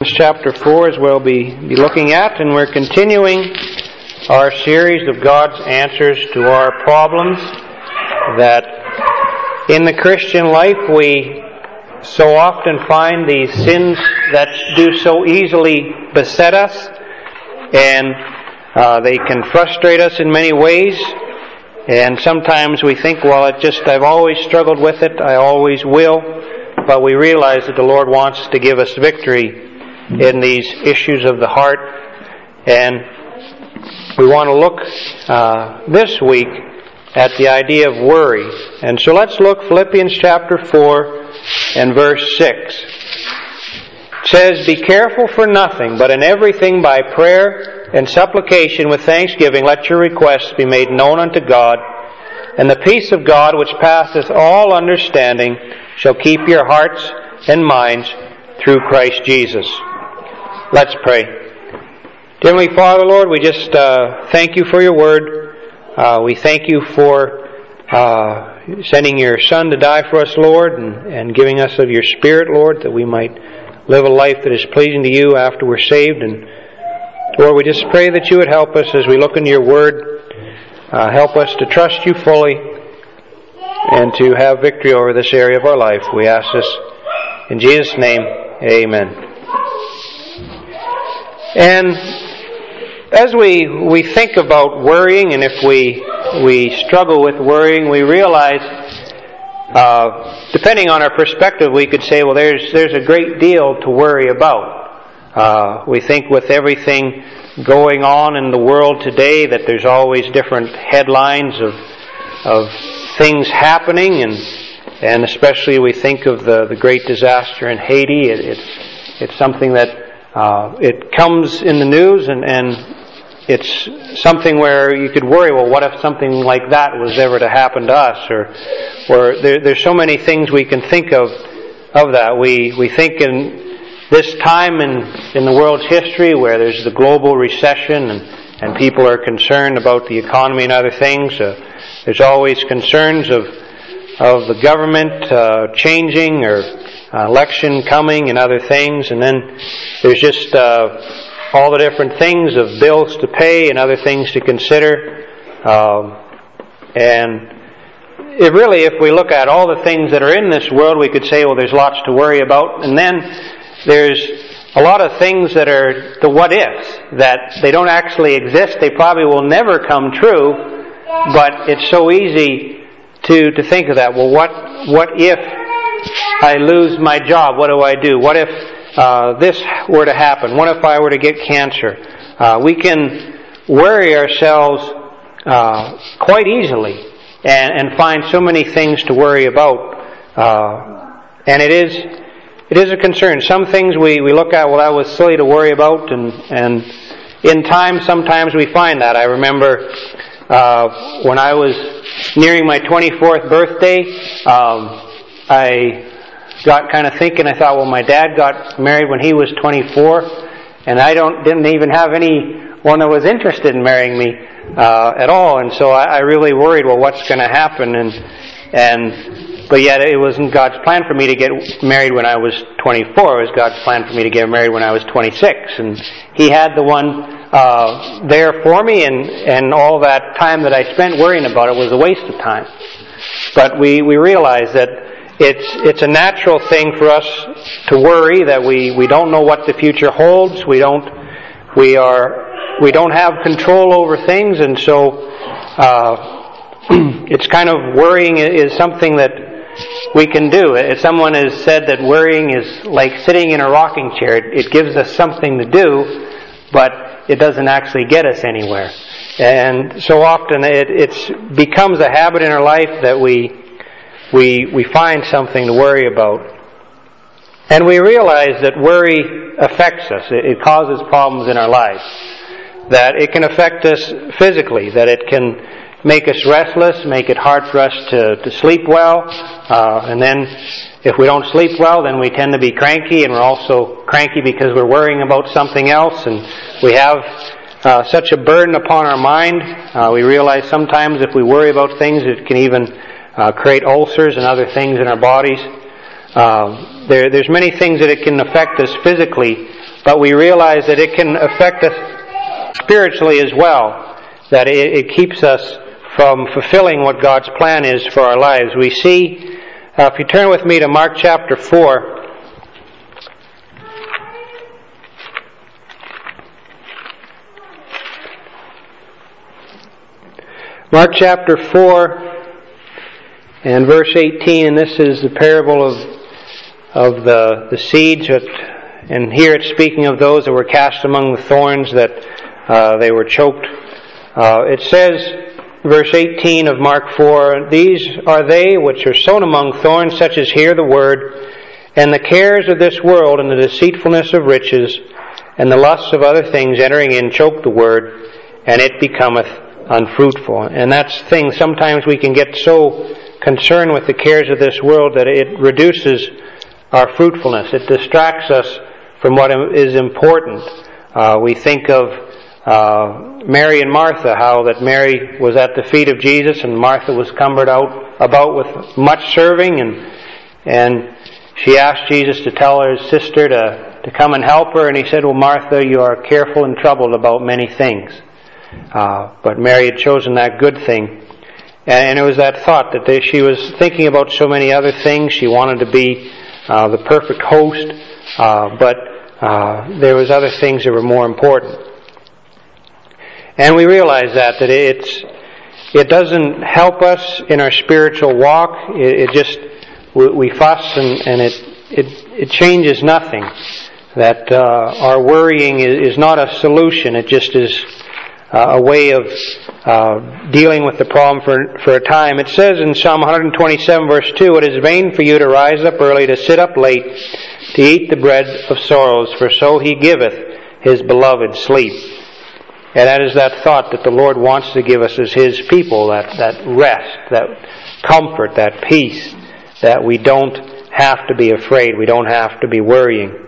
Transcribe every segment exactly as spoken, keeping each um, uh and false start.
Philippians chapter four is where we'll be, be looking at, and we're continuing our series of God's answers to our problems. That in the Christian life we so often find these sins that do so easily beset us, and uh, they can frustrate us in many ways. And sometimes we think, well, it just I've always struggled with it, I always will. But we realize that the Lord wants to give us victory in these issues of the heart. And we want to look uh, this week at the idea of worry. And so let's look Philippians chapter four and verse six. It says, "Be careful for nothing, but in everything by prayer and supplication with thanksgiving let your requests be made known unto God, and the peace of God which passeth all understanding shall keep your hearts and minds through Christ Jesus." Let's pray. Dear Heavenly Father, Lord, we just uh, thank you for your word. Uh, we thank you for uh, sending your Son to die for us, Lord, and, and giving us of your Spirit, Lord, that we might live a life that is pleasing to you after we're saved. And Lord, we just pray that you would help us as we look into your word. Uh, help us to trust you fully and to have victory over this area of our life. We ask this in Jesus' name. Amen. And as we we think about worrying, and if we we struggle with worrying, we realize, uh, depending on our perspective, we could say, well, there's there's a great deal to worry about. Uh, we think with everything going on in the world today that there's always different headlines of of things happening, and and especially we think of the, the great disaster in Haiti. It, it's it's something that uh, it comes in the news, and, and it's something where you could worry, well, what if something like that was ever to happen to us? Or or there, there's so many things we can think of of that. We we think in this time in, in the world's history where there's the global recession, and, and people are concerned about the economy and other things. Uh, There's always concerns of of the government uh, changing, or uh, election coming and other things. And then there's just uh, all the different things of bills to pay and other things to consider. Um, and it really, if we look at all the things that are in this world, we could say, well, there's lots to worry about. And then there's a lot of things that are the what-ifs, that they don't actually exist. They probably will never come true. But it's so easy to, to think of that. Well, what what if I lose my job? What do I do? What if uh, this were to happen? What if I were to get cancer? Uh, we can worry ourselves uh, quite easily and, and find so many things to worry about. Uh, and it is it is a concern. Some things we, we look at, well, that was silly to worry about. And, and in time, sometimes we find that. I remember Uh, when I was nearing my twenty-fourth birthday, um, I got kind of thinking. I thought, well, my dad got married when he was twenty-four, and I don't didn't even have anyone that was interested in marrying me uh, at all. And so I, I really worried. Well, what's going to happen? And and but yet it wasn't God's plan for me to get married when I was twenty-four. It was God's plan for me to get married when I was twenty-six, and He had the one Uh, there for me, and, and all that time that I spent worrying about it was a waste of time. But we, we realize that it's it's a natural thing for us to worry, that we, we don't know what the future holds. We don't we are we don't have control over things, and so uh, it's kind of worrying is something that we can do. Someone has said that worrying is like sitting in a rocking chair. It, it gives us something to do, but it doesn't actually get us anywhere. And so often it it's becomes a habit in our life that we we we find something to worry about. And we realize that worry affects us. It, it causes problems in our lives. That it can affect us physically, that it can make us restless, make it hard for us to, to sleep well. Uh, and then if we don't sleep well, then we tend to be cranky, and we're also cranky because we're worrying about something else, and we have uh, such a burden upon our mind. Uh, we realize sometimes if we worry about things, it can even uh, create ulcers and other things in our bodies. Uh, there, there's many things that it can affect us physically, but we realize that it can affect us spiritually as well, that it, it keeps us from fulfilling what God's plan is for our lives. We see, uh, if you turn with me to Mark chapter four, Mark chapter four and verse eighteen, and this is the parable of of the, the seeds, that, and here it's speaking of those that were cast among the thorns, that uh, they were choked. Uh, it says, verse eighteen of Mark four, "These are they which are sown among thorns, such as hear the word, and the cares of this world, and the deceitfulness of riches, and the lusts of other things entering in choke the word, and it becometh unfruitful." And that's the thing. Sometimes we can get so concerned with the cares of this world that it reduces our fruitfulness. It distracts us from what is important. Uh, we think of uh, Mary and Martha, how that Mary was at the feet of Jesus and Martha was cumbered out about with much serving, and and she asked Jesus to tell her sister to, to come and help her, and he said, "Well, Martha, you are careful and troubled about many things." Uh, but Mary had chosen that good thing. And it was that thought that they, she was thinking about so many other things. She wanted to be uh, the perfect host, uh, but uh, there was other things that were more important. And we realize that, that it's, it doesn't help us in our spiritual walk. It, it just, we, we fuss and, and it, it, it changes nothing. That uh, our worrying is, is not a solution. It just is Uh, a way of uh, dealing with the problem for for a time. It says in Psalm one twenty-seven verse two, "It is vain for you to rise up early, to sit up late, to eat the bread of sorrows, for so he giveth his beloved sleep." And that is that thought that the Lord wants to give us as his people, that, that rest, that comfort, that peace, that we don't have to be afraid, we don't have to be worrying.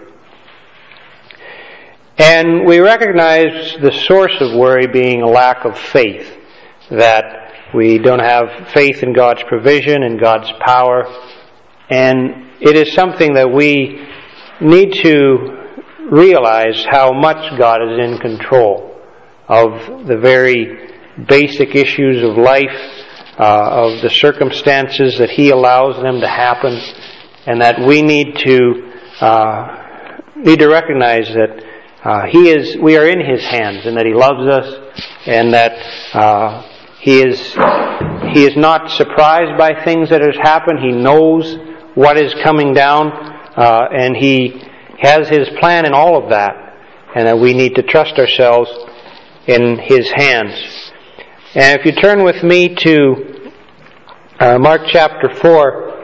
And we recognize the source of worry being a lack of faith, that we don't have faith in God's provision and God's power. And it is something that we need to realize how much God is in control of the very basic issues of life, uh, of the circumstances that He allows them to happen, and that we need to uh, need to recognize that Uh, he is. We are in His hands, and that He loves us, and that uh, He is. He is not surprised by things that has happened. He knows what is coming down, uh, and He has His plan in all of that, and that we need to trust ourselves in His hands. And if you turn with me to uh, Mark chapter four,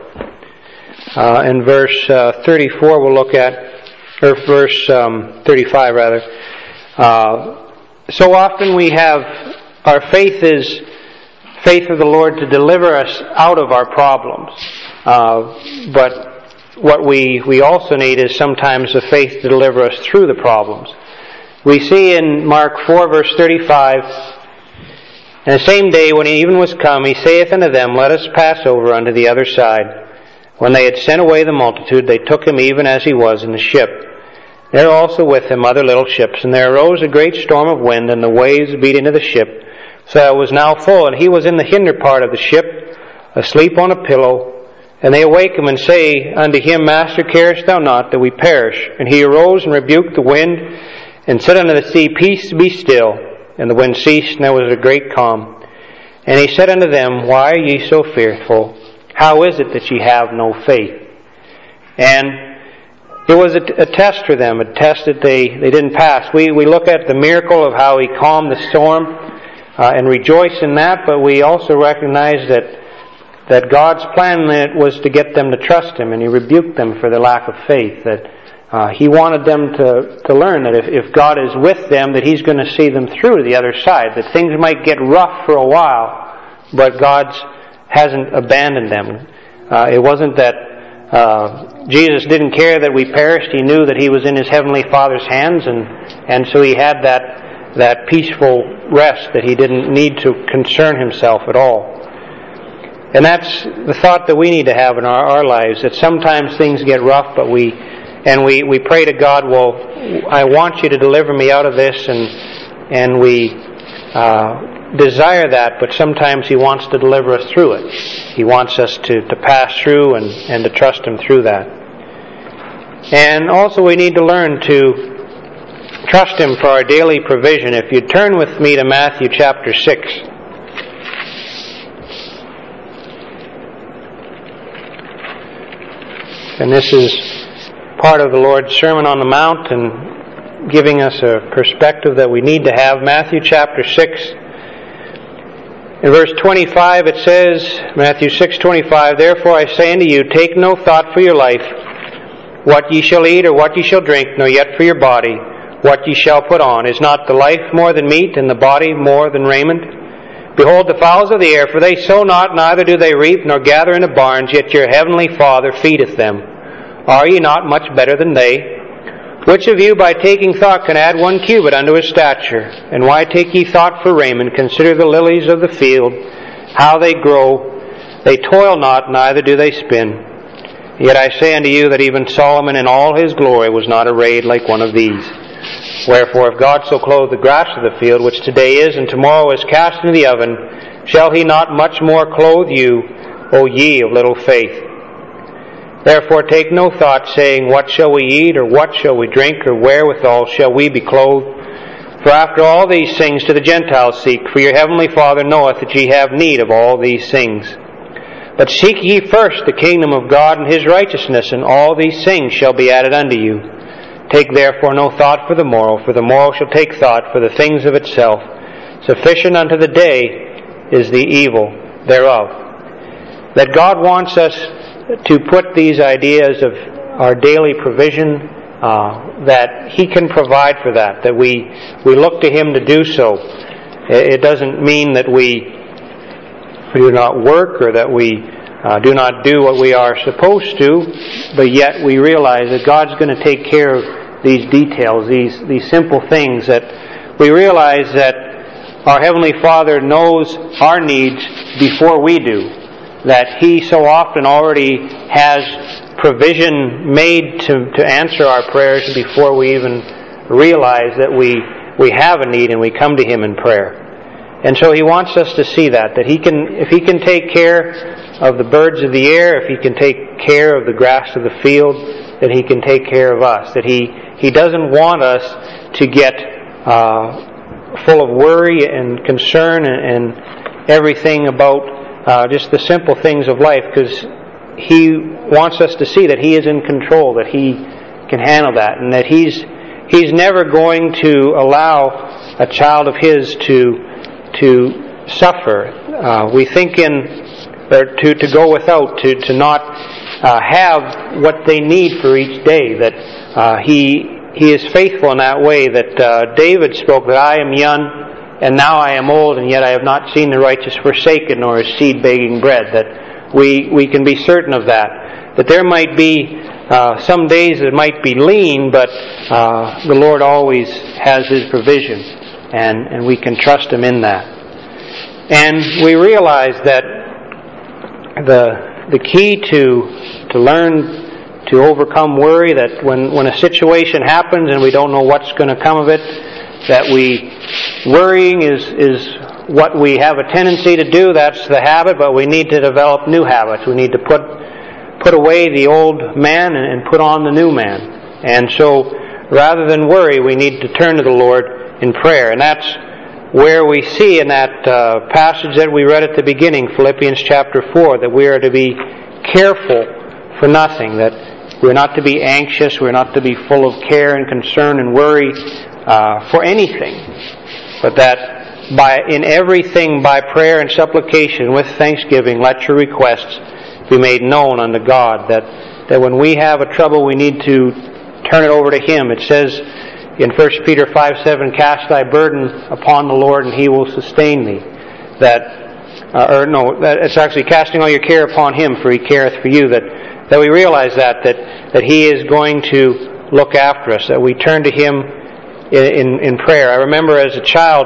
uh, and verse uh, thirty-four, we'll look at. Or verse um, thirty-five, rather. Uh, so often we have, our faith is faith of the Lord to deliver us out of our problems. Uh, but what we, we also need is sometimes the faith to deliver us through the problems. We see in Mark four, verse thirty-five, "And the same day when even was come, he saith unto them, Let us pass over unto the other side. When they had sent away the multitude, they took him even as he was in the ship. There also with him other little ships, and there arose a great storm of wind, and the waves beat into the ship, so that it was now full. And he was in the hinder part of the ship, asleep on a pillow. And they awake him, and say unto him, Master, carest thou not that we perish? And he arose and rebuked the wind, and said unto the sea, Peace, be still. And the wind ceased, and there was a great calm. And he said unto them, Why are ye so fearful? How is it that ye have no faith?" And it was a, a test for them, a test that they, they didn't pass. We we look at the miracle of how He calmed the storm uh, and rejoice in that, but we also recognize that that God's plan was to get them to trust Him, and He rebuked them for their lack of faith. That uh, He wanted them to, to learn that if, if God is with them, that He's going to see them through to the other side. That things might get rough for a while, but God's hasn't abandoned them. Uh, it wasn't that uh, Jesus didn't care that we perished. He knew that He was in His Heavenly Father's hands, and, and so He had that that peaceful rest, that He didn't need to concern Himself at all. And that's the thought that we need to have in our, our lives, that sometimes things get rough, but we and we, we pray to God, well, I want you to deliver me out of this, and and we uh, desire that, but sometimes He wants to deliver us through it. He wants us to, to pass through and, and to trust Him through that. And also we need to learn to trust Him for our daily provision. If you turn with me to Matthew chapter six. And this is part of the Lord's Sermon on the Mount and giving us a perspective that we need to have. Matthew chapter six. In verse twenty-five it says, Matthew six twenty-five, "Therefore I say unto you, take no thought for your life, what ye shall eat or what ye shall drink, nor yet for your body, what ye shall put on. Is not the life more than meat, and the body more than raiment? Behold the fowls of the air, for they sow not, neither do they reap, nor gather into barns, yet your heavenly Father feedeth them. Are ye not much better than they? Which of you by taking thought can add one cubit unto his stature? And why take ye thought for raiment? Consider the lilies of the field, how they grow. They toil not, neither do they spin. Yet I say unto you that even Solomon in all his glory was not arrayed like one of these. Wherefore if God so clothe the grass of the field, which today is and tomorrow is cast into the oven, shall He not much more clothe you, O ye of little faith? Therefore take no thought, saying, What shall we eat, or what shall we drink, or wherewithal shall we be clothed? For after all these things do the Gentiles seek, for your heavenly Father knoweth that ye have need of all these things. But seek ye first the kingdom of God and His righteousness, and all these things shall be added unto you. Take therefore no thought for the morrow, for the morrow shall take thought for the things of itself. Sufficient unto the day is the evil thereof." That God wants us to put these ideas of our daily provision, uh, that He can provide for that, that we, we look to Him to do so. It doesn't mean that we We do not work, or that we uh, do not do what we are supposed to, but yet we realize that God's going to take care of these details, these these simple things, that we realize that our Heavenly Father knows our needs before we do, that He so often already has provision made to, to answer our prayers before we even realize that we, we have a need and we come to Him in prayer. And so He wants us to see that, that He can, if He can take care of the birds of the air, if He can take care of the grass of the field, then He can take care of us. That He, he doesn't want us to get uh, full of worry and concern and, and everything about uh, just the simple things of life, because He wants us to see that He is in control, that He can handle that, and that He's He's never going to allow a child of His to to suffer. Uh, we think in, or to, to go without, to, to not uh, have what they need for each day, that uh, he, he is faithful in that way, that uh, David spoke that I am young, and now I am old, and yet I have not seen the righteous forsaken, nor his seed begging bread. That we, we can be certain of that. That there might be uh, some days that might be lean, but uh, the Lord always has His provision. And, and we can trust Him in that. And we realize that the the key to to learn to overcome worry, that when, when a situation happens and we don't know what's going to come of it, that we worrying is is what we have a tendency to do. That's the habit, but we need to develop new habits. We need to put put away the old man and, and put on the new man. And so rather than worry, we need to turn to the Lord in prayer. And that's where we see in that uh, passage that we read at the beginning, Philippians chapter four, that we are to be careful for nothing, that we're not to be anxious, we're not to be full of care and concern and worry uh, for anything, but that by in everything by prayer and supplication with thanksgiving let your requests be made known unto God. That, that when we have a trouble, we need to turn it over to Him. It says in First Peter five seven, "Cast thy burden upon the Lord, and He will sustain thee." That, uh, or no, that it's actually casting all your care upon Him, for He careth for you. That that we realize that that that He is going to look after us. That we turn to Him in in, in prayer. I remember as a child,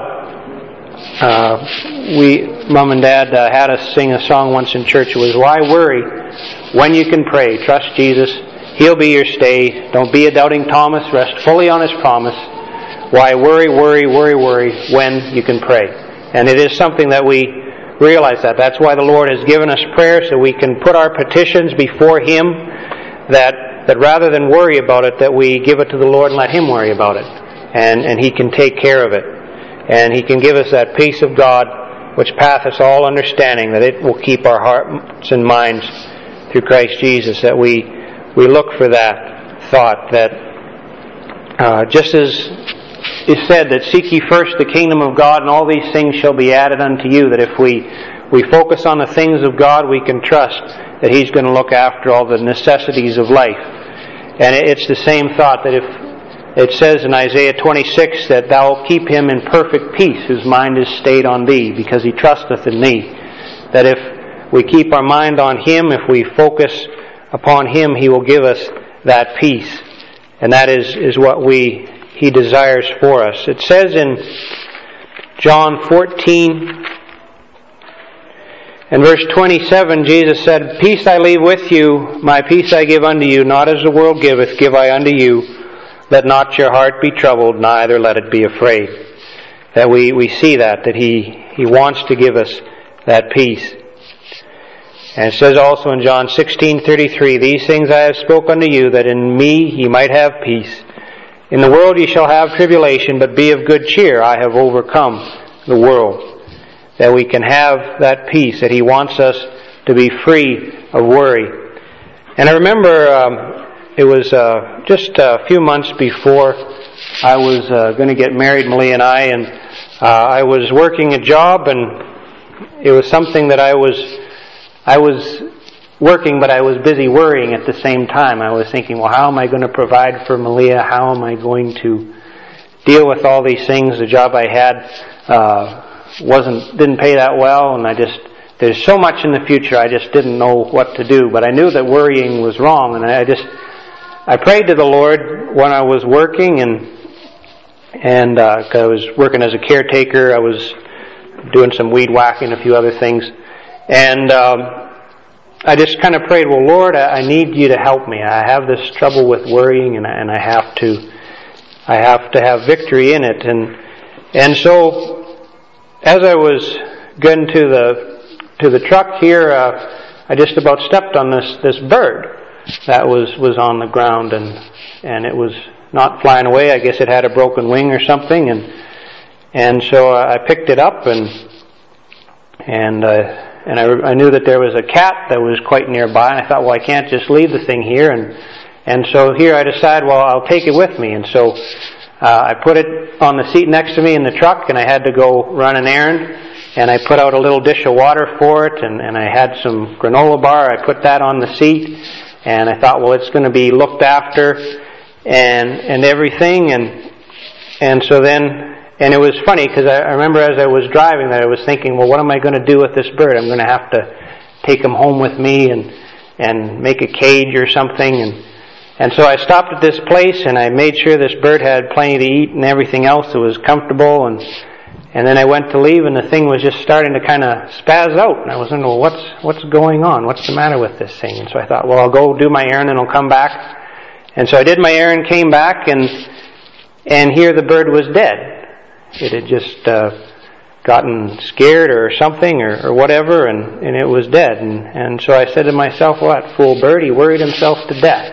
uh, we, Mom and Dad, uh, had us sing a song once in church. It was, "Why worry when you can pray? Trust Jesus, He'll be your stay. Don't be a doubting Thomas. Rest fully on His promise. Why worry, worry, worry, worry when you can pray? And it is something that we realize that. That's why the Lord has given us prayer, so we can put our petitions before Him, that, that rather than worry about it, that we give it to the Lord and let Him worry about it. And, and He can take care of it. And He can give us that peace of God which passeth all understanding, that it will keep our hearts and minds through Christ Jesus, that we, we look for that thought, that uh, just as is said, that seek ye first the kingdom of God, and all these things shall be added unto you, that if we, we focus on the things of God, we can trust that He's going to look after all the necessities of life. And it's the same thought that if it says in Isaiah twenty-six that thou wilt keep him in perfect peace whose mind is stayed on thee, because he trusteth in thee. That if we keep our mind on Him, if we focus upon Him, He will give us that peace. And that is, is what we He desires for us. It says in John fourteen and verse twenty-seven, Jesus said, Peace I leave with you, my peace I give unto you, not as the world giveth, give I unto you. Let not your heart be troubled, neither let it be afraid. That we, we see that, that He, He wants to give us that peace. And it says also in John sixteen thirty-three, These things I have spoken unto you, that in me ye might have peace. In the world ye shall have tribulation, but be of good cheer. I have overcome the world. That we can have that peace, that He wants us to be free of worry. And I remember um, it was uh, just a few months before I was uh, going to get married, Malia and I, and uh, I was working a job, and it was something that I was, I was working, but I was busy worrying at the same time. I was thinking, well, how am I going to provide for Malia? How am I going to deal with all these things? The job I had uh, wasn't didn't pay that well, and I just there's so much in the future. I just didn't know what to do. But I knew that worrying was wrong, and I just I prayed to the Lord when I was working, and and uh, 'cause I was working as a caretaker. I was doing some weed whacking, a few other things, and um, I just kind of prayed, well, Lord, I need you to help me. I have this trouble with worrying, and I, and I have to, I have to have victory in it. And and so, as I was getting to the to the truck here, uh, I just about stepped on this this bird that was was on the ground, and and it was not flying away. I guess it had a broken wing or something, and and so I picked it up, and and. Uh, And I, I knew that there was a cat that was quite nearby, and I thought, well, I can't just leave the thing here. And and so here I decided, well, I'll take it with me. And so uh, I put it on the seat next to me in the truck, and I had to go run an errand. And I put out a little dish of water for it, and, and I had some granola bar. I put that on the seat, and I thought, well, it's going to be looked after and and everything. And and so then... And it was funny, because I remember as I was driving that I was thinking, well, what am I going to do with this bird? I'm going to have to take him home with me and and make a cage or something. And and so I stopped at this place, and I made sure this bird had plenty to eat and everything else. It was comfortable. And and then I went to leave, and the thing was just starting to kind of spaz out. And I was wondering, well, what's, what's going on? What's the matter with this thing? And so I thought, well, I'll go do my errand, and I'll come back. And so I did my errand, came back, and and here the bird was dead. It had just uh, gotten scared or something or, or whatever, and, and it was dead. And, and so I said to myself, well, that fool bird, he worried himself to death.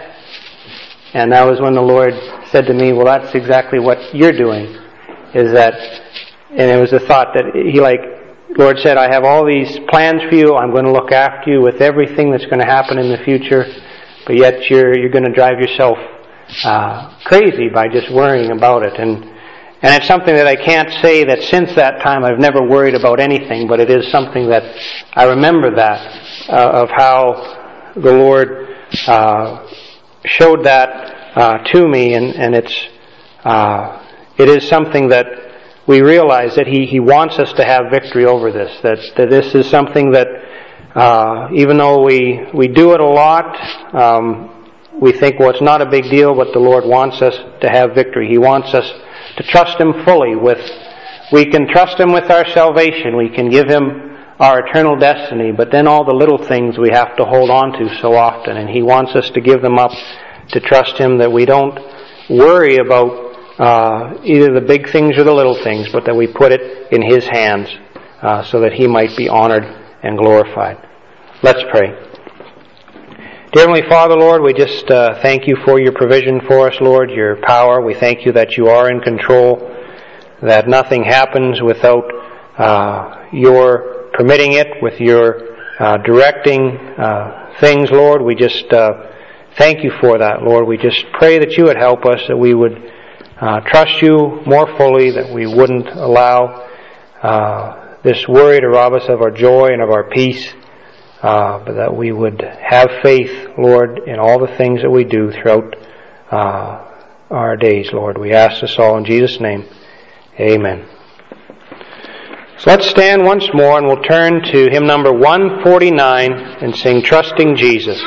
And that was when the Lord said to me, well, that's exactly what you're doing. Is that, and it was a thought that he like, Lord said, I have all these plans for you. I'm going to look after you with everything that's going to happen in the future. But yet you're, you're going to drive yourself uh, crazy by just worrying about it. And And it's something that I can't say that since that time I've never worried about anything, but it is something that I remember that, uh, of how the Lord uh, showed that uh, to me, and, and it's uh, it is something that we realize that He, he wants us to have victory over this, that, that this is something that uh, even though we, we do it a lot, um, we think, well, it's not a big deal, but the Lord wants us to have victory. He wants us to trust Him fully with, we can trust Him with our salvation. We can give Him our eternal destiny, but then all the little things we have to hold on to so often, and He wants us to give them up to trust Him, that we don't worry about uh, either the big things or the little things, but that we put it in His hands uh, so that He might be honored and glorified. Let's pray. Dear Heavenly Father, Lord, we just uh, thank You for Your provision for us, Lord, Your power. We thank You that You are in control, that nothing happens without uh, Your permitting it, with Your uh, directing uh, things, Lord. We just uh, thank You for that, Lord. We just pray that You would help us, that we would uh, trust You more fully, that we wouldn't allow uh, this worry to rob us of our joy and of our peace, uh, but that we would have faith, Lord, in all the things that we do throughout uh, our days, Lord. We ask this all in Jesus' name. Amen. So let's stand once more and we'll turn to hymn number one forty-nine and sing Trusting Jesus.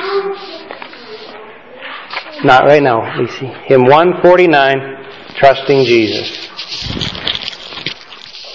Not right now, Lacey. Hymn one forty-nine, Trusting Jesus.